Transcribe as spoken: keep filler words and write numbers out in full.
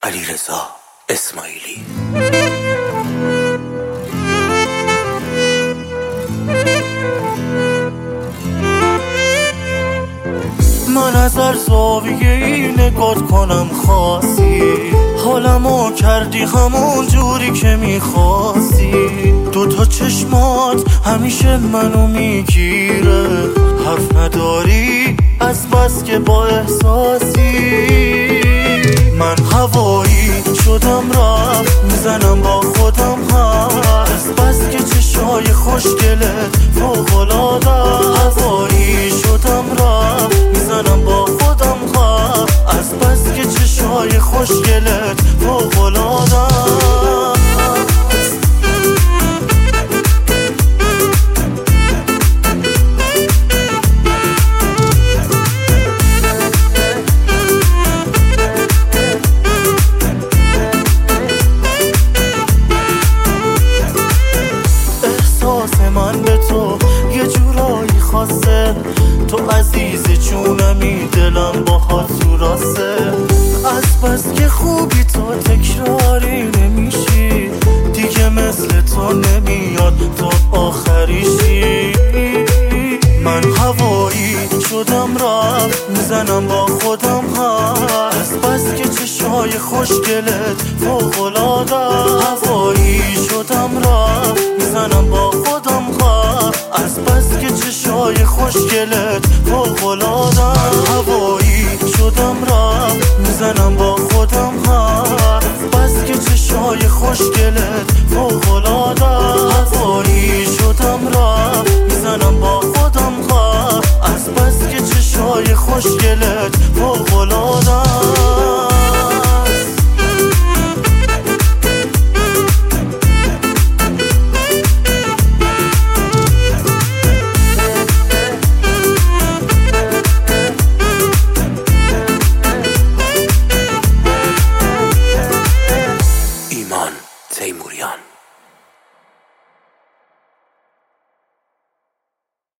علیرضا اسماعیلی. من از هر زاویه ای نگات کنم خاصی، حالمو کردی همون جوری که میخواستی. دوتا چشمات همیشه منو میگیره، حرف نداری از بس که با احساسی. من هوایی شدم رفت میزنم با خودم هست، از بس که چشای خوشگلت فوق‌العاده. هوایی شدم رفت میزنم با خودم هست، از بس که چشای خوشگلت فوق‌العاده. من به تو یه جورایی خاصه، تو عزیز جونمی، دلم باهات تو راسته. از بس که خوبی تو تکراری نمیشی، دیگه مثل تو نمیاد تو آخریشی. من هوایی شدم رفت میزنم با خودم هست، از بس که چشای خوشگلت فوق‌العاده. هوایی شدم رفت میزنم با خودم هست، از بس که چشای خوشگلت فوق‌العاده. هوایی شدم رفت میزنم با خودم هست، بس که چشای خوشگلت فوق‌العاده. هوایی شدم رفت میزنم با خودم هست، از بس که چشای خوشگلت فوق‌العاده. ایمان تیموریان.